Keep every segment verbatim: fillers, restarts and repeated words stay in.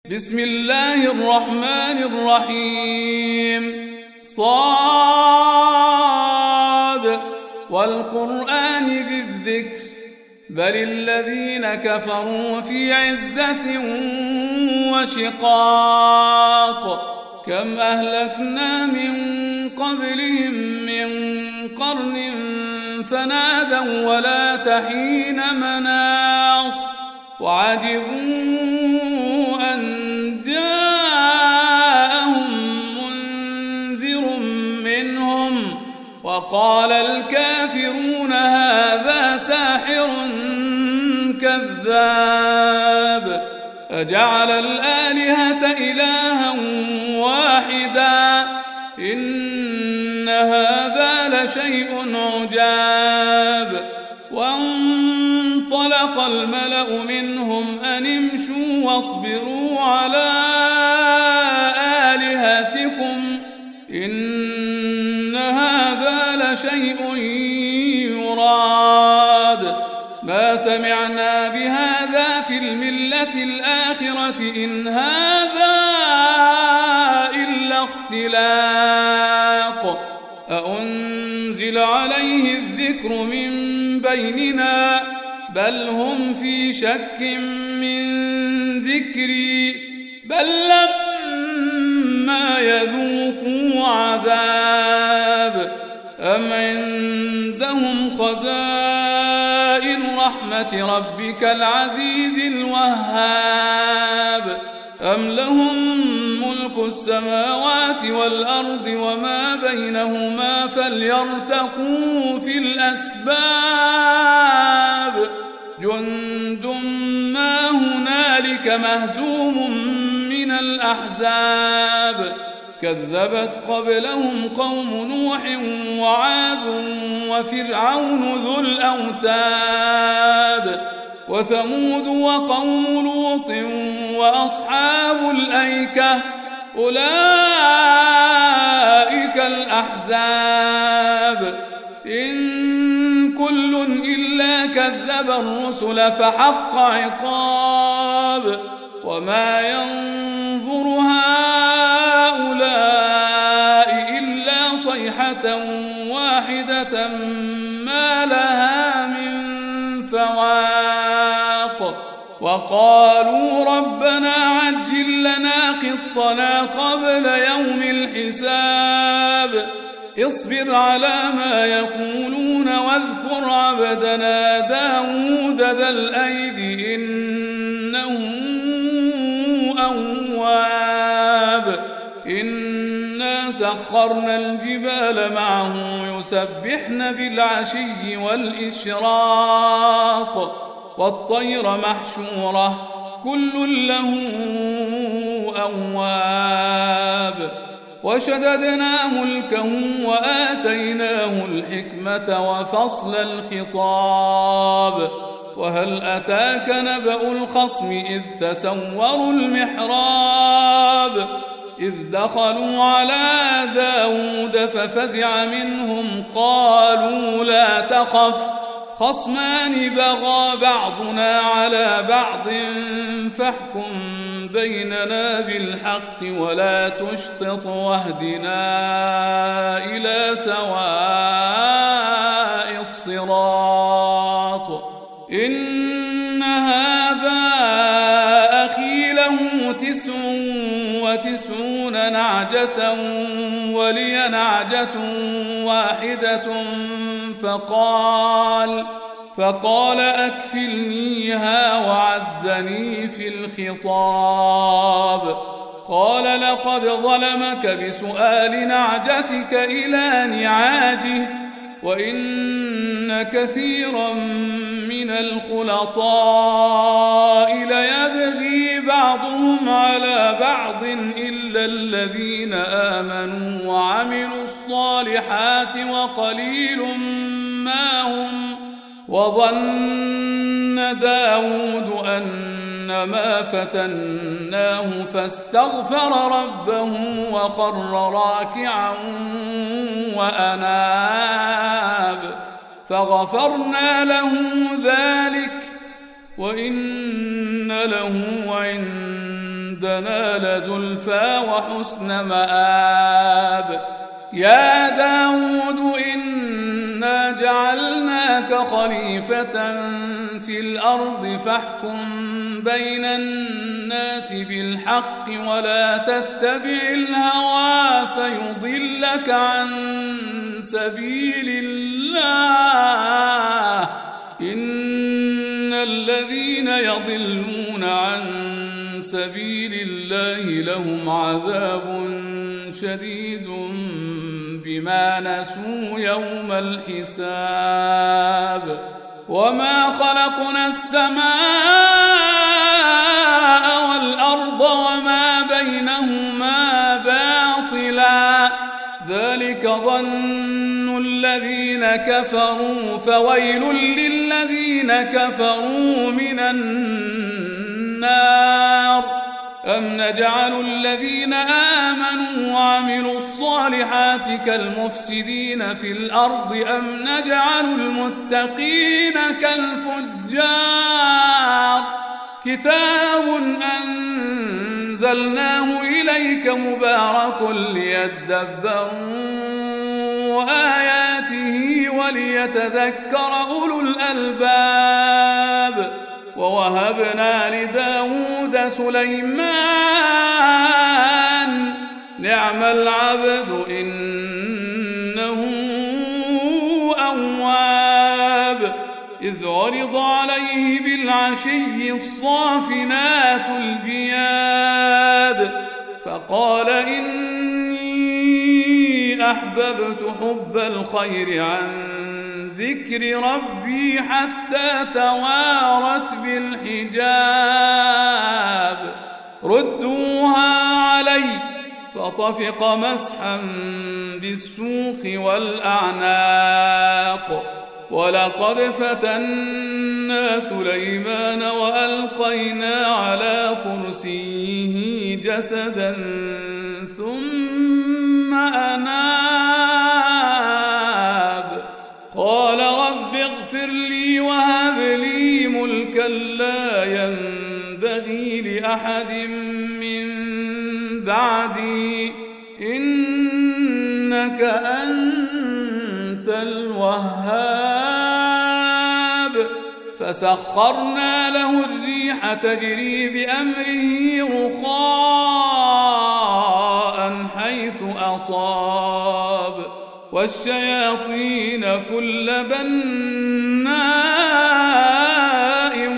بسم الله الرحمن الرحيم. صاد والقرآن ذي الذكر بل الذين كفروا في عزة وشقاق كم أهلكنا من قبلهم من قرن فنادوا ولا تحين مناص وعجبوا أن جاءهم منذر منهم وقال الكافرون هذا ساحر كذاب أجعل الآلهة إلها واحدا إن هذا لشيء عجاب. وانطلق الملأ منهم أن امشوا واصبروا على آلهتكم إن هذا لشيء يراد ما سمعنا بهذا في الملة الآخرة إن هذا إلا اختلاق أأنزل عليه الذكر من بيننا بل هم في شك من ذكري بل لما يذوقوا عذاب أم عندهم خزائن رحمة ربك العزيز الوهاب أم لهم ملك السماوات والأرض وما بينهما فليرتقوا في الأسباب جند ما هنالك مهزوم من الأحزاب كذبت قبلهم قوم نوح وعاد وفرعون ذو الأوتاد وثمود وقوم لوط وأصحاب الأيكة أولئك الأحزاب إن كل إلا كذب الرسل فحق عقاب وما ينظر هؤلاء إلا صيحة واحدة ما لها من فواق وقالوا ربنا عجل لنا قطنا قبل يوم الحساب اصبر على ما يقولون واذكر عبدنا داود ذا الأيد إنه أواب إنا سخرنا الجبال معه يسبحن بالعشي والإشراق والطير محشورة كل له أواب وشددنا ملكه وآتيناه الحكمة وفصل الخطاب وهل أتاك نبأ الخصم إذ تسوروا المحراب إذ دخلوا على داود ففزع منهم قالوا لا تخف خصمان بغى بعضنا على بعض فاحكم بيننا بالحق ولا تشطط واهدنا إلى سواء الصراط إن هذا أخي له تسع وتسعون نعجة ولي نعجة واحدة فقال فقال أكفلنيها وعزني في الخطاب قال لقد ظلمك بسؤال نعجتك إلى نعاجه وإن كثيرا من الخلطاء ليبغي بعضهم على بعض إلا الذين آمنوا وعملوا الصالحات وقليل ما هم وظن داود أنما فتناه فاستغفر ربه وخر راكعا وأناب فغفرنا له ذلك وإن له عندنا عندنا لزلفى وحسن مآب يا داود إنا جعلناك خليفة في الأرض فاحكم بين الناس بالحق ولا تتبع الهوى فيضلك عن سبيل الله إن الذين يضلون عن سبيل الله لهم عذاب شديد بما نسوا يوم الحساب وما خلقنا السماء والأرض وما بينهما باطلا ذلك ظن الذين كفروا فويل للذين كفروا من النار أم نجعل الذين آمنوا وعملوا الصالحات كالمفسدين في الأرض أم نجعل المتقين كالفجار كتاب أنزلناه إليك مبارك ليدبروا آياته وليتذكر أولو الألباب ووهبنا لداود سليمان نعم العبد إنه أواب إذ عرض عليه بالعشي الصافنات الجياد فقال إني أحببت حب الخير عن ذكر ربي حتى توارت بالحجاب ردوها علي فطفق مسحا بالسوق والأعناق ولقد فتنا سليمان وألقينا على كرسيه جسدا ثم أناب قال رب اغفر لي وهب لي ملكا لا ينبغي لأحد من بعدي إنك أنت الوهاب فسخرنا له الريح تجري بأمره رخاء حيث أصاب والشياطين كل بناء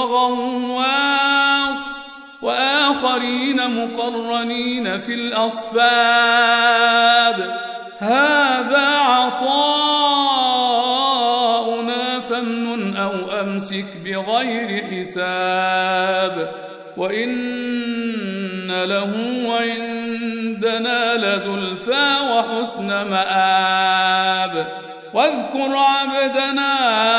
وغواص وآخرين مقرنين في الأصفاد هذا عطاؤنا فامنن أو أمسك بغير حساب وإن له عندنا لزلفى وحسن مآب واذكر عبدنا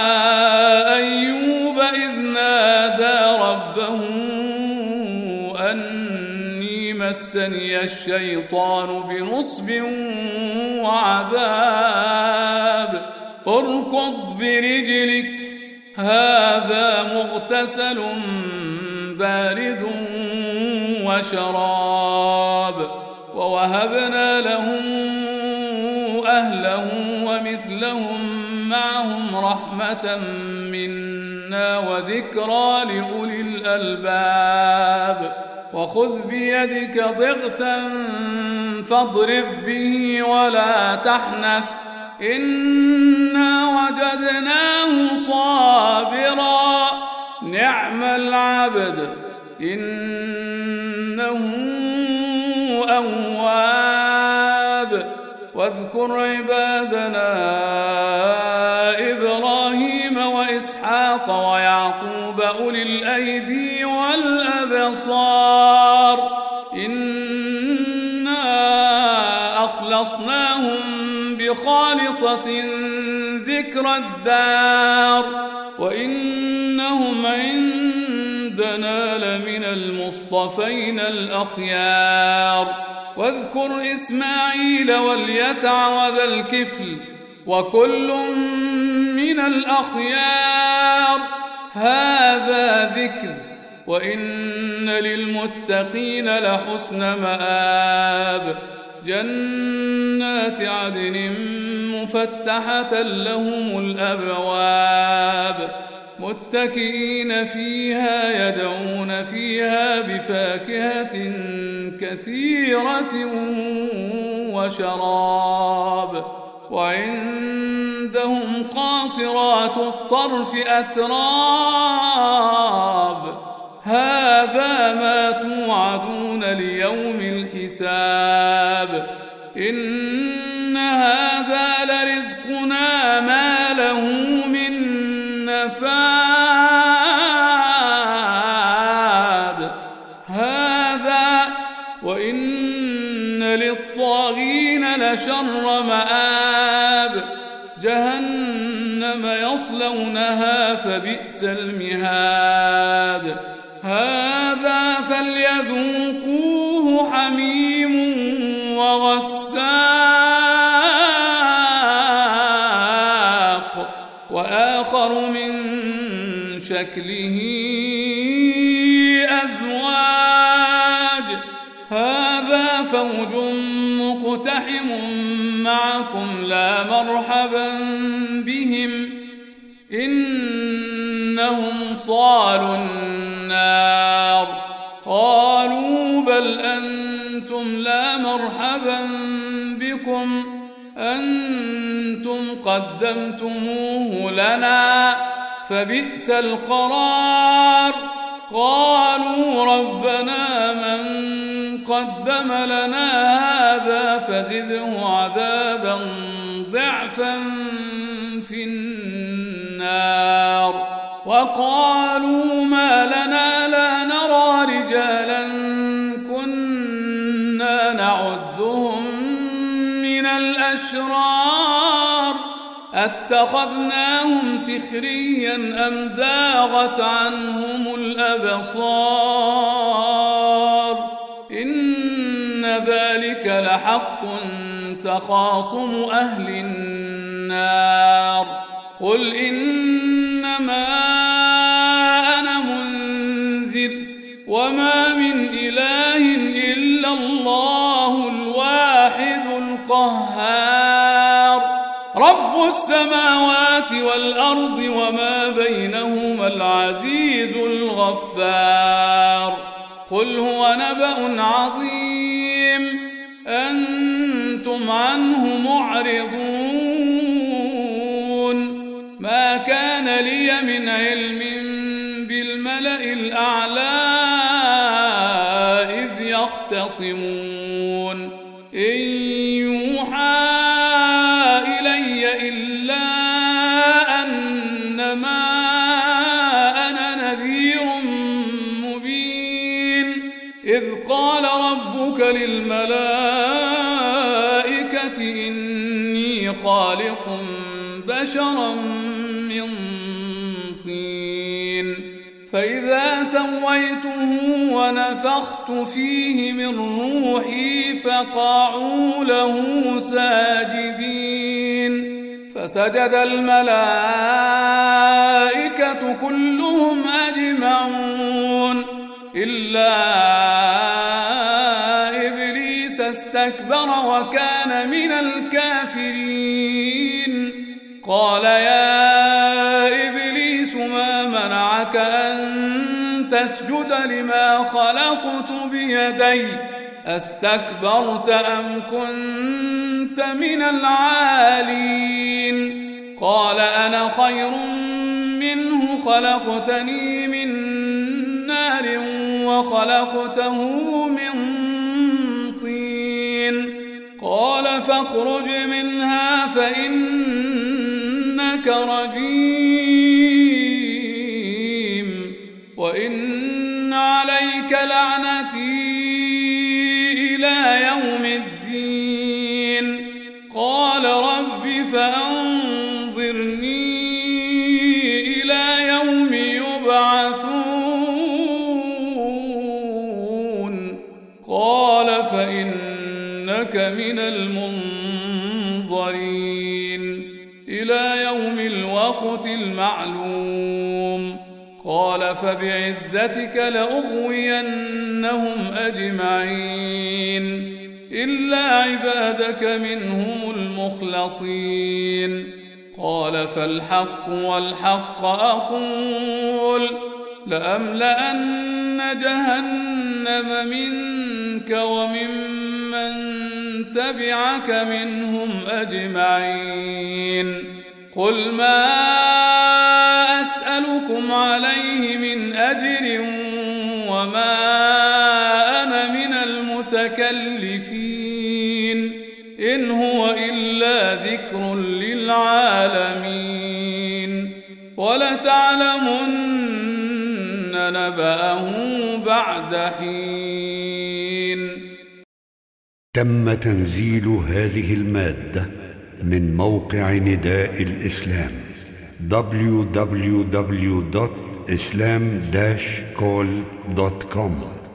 أيوب إذ نادى ربه أني مسني الشيطان بنصب وعذاب اركض برجلك هذا مغتسل بارد وشراب ووهبنا له أهله ومثلهم معهم رحمة منا وذكرى لأولي الألباب وخذ بيدك ضغثا فاضرب به ولا تحنث إنا وجدناه صابرا نعم العبد إنه أواب واذكر عبادنا إبراهيم وإسحاق ويعقوب أولي الأيدي والأبصار إنا أخلصناهم بخالصة ذكر الدار وإنهم عندنا لمن المصطفين الأخيار واذكر إسماعيل واليسع وذا الكفل وكل من الأخيار هذا ذكر وإن للمتقين لحسن مآب جنات عدن مفتحة لهم الأبواب متكئين فيها يدعون فيها بفاكهة كثيرة وشراب وعندهم قاصرات الطرف أتراب هذا ما توعدون ليوم الحساب إن هذا لرزقنا ما له من نفاد هذا وإن للطاغين لشر مآب جهنم يصلونها فبئس المهاد هذا فليذوقوه حميم وغساق وآخر من شكله أزواج هذا فوج مقتحم معكم لا مرحبا بهم إنهم صالوا النار قالوا بل أنتم لا مرحبا بكم أنتم قدمتموه لنا فبئس القرار قالوا ربنا من قدم لنا هذا فزده عذابا ضعفا في النار وقالوا ما لنا لا نرى رجالا كنا نعدهم من الأشرار أتخذناهم سخريا أم زاغت عنهم الأبصار إن ذلك لحق تخاصم أهل النار قل إنما أنا منذر وما من إله إلا الله الواحد القهار رب السماوات والأرض وما بينهما العزيز الغفار قل هو نبأ عظيم أنتم عنه معرضون ما كان لي من علم بالملأ الأعلى إذ يختصمون إن يوحى إلي إلا أنما أنا نذير مبين إذ قال ربك للملائكة إني خالق بشرا من طين فإذا سويته ونفخت فيه من روحي فقعوا له ساجدين فسجد الملائكة كلهم أجمعون إلا إبليس استكبر وكان من الكافرين قال يا إبليس ما منعك أن تسجد لما خلقت بيدي أستكبرت أم كنت من العالين قال أنا خير منه خلقتني من نار وخلقته من طين قال فاخرج منها فإنك رجيم وإن عليك لعنتي إلى يوم الدين قال رب فأنظرني إلى يوم يبعثون قال فإنك من المنظرين إلى يوم الوقت المعلوم قال قال فبعزتك لأغوينهم أجمعين إلا عبادك منهم المخلصين قال فالحق والحق أقول لأملأن جهنم منك وممن تبعك منهم أجمعين قل ما أسألكم عليه من أجر وما أنا من المتكلفين إن هو إلا ذكر للعالمين ولتعلمن نبأه بعد حين. تم تنزيل هذه المادة من موقع نداء الإسلام دبليو دبليو دبليو دوت إسلام داش كول دوت كوم.